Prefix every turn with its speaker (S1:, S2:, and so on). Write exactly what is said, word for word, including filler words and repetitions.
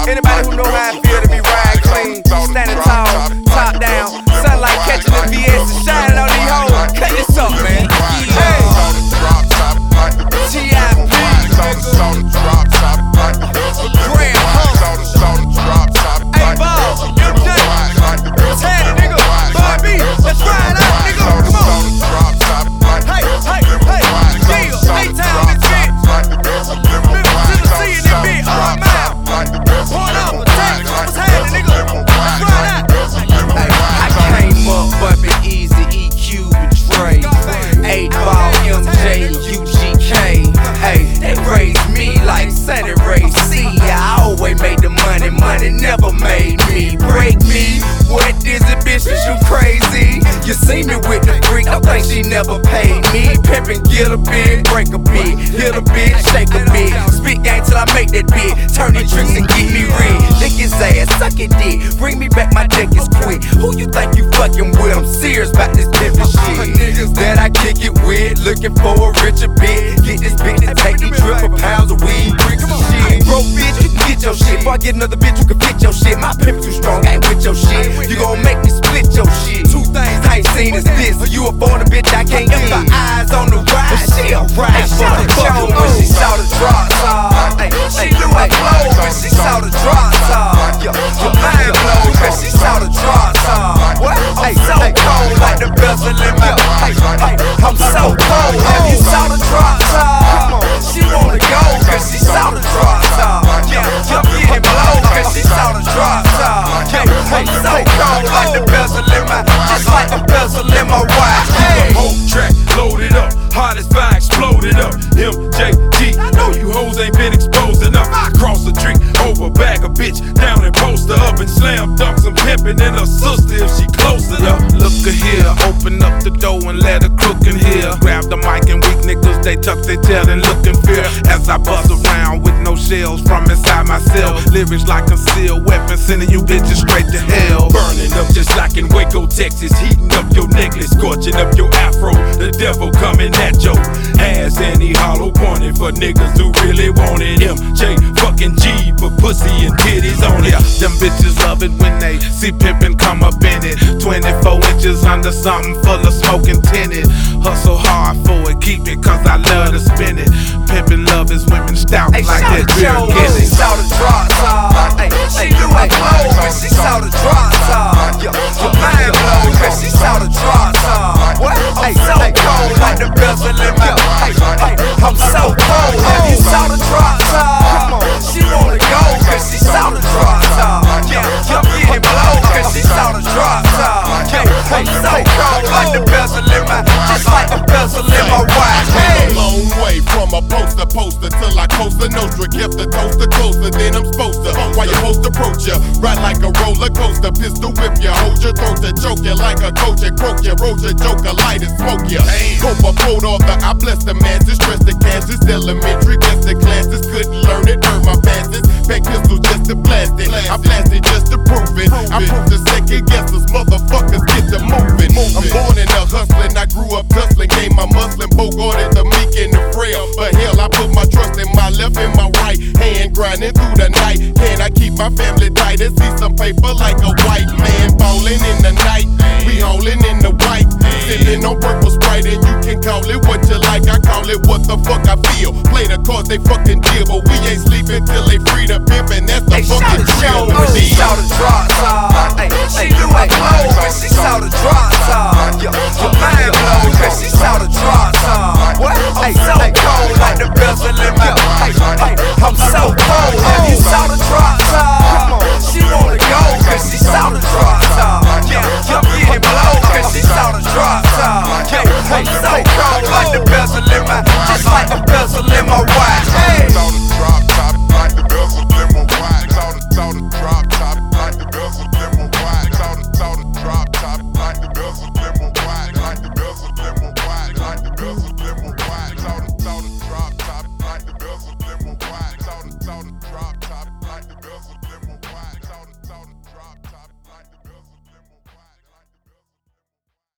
S1: Anybody who know how it feel to be ride clean, standing tall, top down, sunlight catching the V S and shining on these hoes. Cut this up, man. Hey, T I P, Grand Hunk, hey, Bob, M J, Tanny, nigga, Bun B, let's ride out, nigga, come on. Hey, hey, hey, yeah, A-Town is it. Memphis, Tennessee in this bitch, all mile. Point up, attack, what's happening, nigga? Let's ride out. Hey, I came up bumpin' Easy, E Q, and Dre. eight ball, M J, U G K. Hey, they raised me like Sunny Ray. See, I always made the money, money never made me. Break me, what is it, bitch? Is you crazy? You see me with the freak, I think she never paid me. Pimpin', get a bit, break a bit, hit a bit, shake a bit. Spit game till I make that bit, turn the tricks and get me red. Lick his ass, suck it dick, bring me back, my dick is quick. Who you think you fucking with? I'm serious about this pimpin' shit. Niggas that I kick it with, looking for a richer bit. Get this bitch to take these triple pounds of weed, bricks and shit. Broke bitch, you can get your shit. Before I get another bitch, you can fit your shit. My pimp too strong, I ain't with your shit. You gon' make me split your shit. Two things I ain't seen is this. You a foreigner bitch, I can't get my eyes on the ride. She a ride for the fuck when she saw the drop top. She knew I glowed when she saw the drop top. Your mind blown when she saw the drop top. What? I'm so cold like the bezel in my. I'm so cold. Have you saw the drop top? She wanna go cause she saw the drop top. Yeah, I'm getting blow cause she saw the drop top. I'm so cold like the bezel in my. Just like the bezel in my watch.
S2: Hey, whole track loaded up, hottest fire exploded up. M J G, I know you hoes ain't been exposed enough. I cross a drink over, bag a bitch down and post her up and slam dunk some pimpin' in her sister if she close enough.
S3: Look at here, open up the door and let her cook in here. Grab the mic and weak niggas, they tuck their tail and look in fear. As I buzz around with no shells from inside my cell. Lyrics like concealed weapons, sending you bitches straight to hell.
S2: Burning up just like in Waco, Texas. Heating up your necklace, scorching up your afro. The devil coming at your ass and he hollow pointed for niggas who really want it. M J fucking G, but pussy and titties on it.
S3: Yeah, them bitches love it when they see pimpin' come up in it. twenty-four inches under something full of smoking tinted. Hustle hard for it, keep it cause I love to spin it. Pimpin' love is women stout
S1: Ay,
S3: like that beer
S1: She saw the drop top. Ay, she knew I glowed when she saw the drop top. Your mind blown cause she saw the drop top. What? I'm so cold like the bezel in my. I'm so cold. Have you saw the drop top? She wanna go cause she saw the drop top. Yeah, I'm getting blow cause she saw the drop top. I'm so cold like the bezel in my. Just like the bezel in my watch.
S4: A long way from a poster poster till I coast the Nostra. Kept the toaster closer than I'm supposed to. Why you supposed to approach ya? Ride like a roller coaster, pistol whip ya, hold your throat to choke ya like a coach and croak ya, roach ya, joker, light and smoke ya. Hope a quote author, I bless the masses, stress the Kansas, elementary, guess the classes couldn't learn it, burn my passes, pack pistol just to blast it. I blasted just to prove it. I proved the second guessers, motherfuckers get to moving. I'm born in the hustling, I grew up tussling, gained my muscling, bogarted the meek and the frail. But hell, I put my trust in my left and my right hand, grinding through the night. Can I keep my family tight and see some paper like a white man ballin' in the night? We haulin' in the white, sitting on purple Sprite, and you can call it what you like. I call it what the fuck I feel. Play the cards they fucking deal, but we ain't sleeping till they free the pimp, and that's the
S1: Ay,
S4: fucking
S1: show
S4: deal.
S1: when she saw the drop top. Ay, she knew I glowed when she saw the drop top. Your mind blown cause she saw the drop top. What? I'm so cold like the bezel in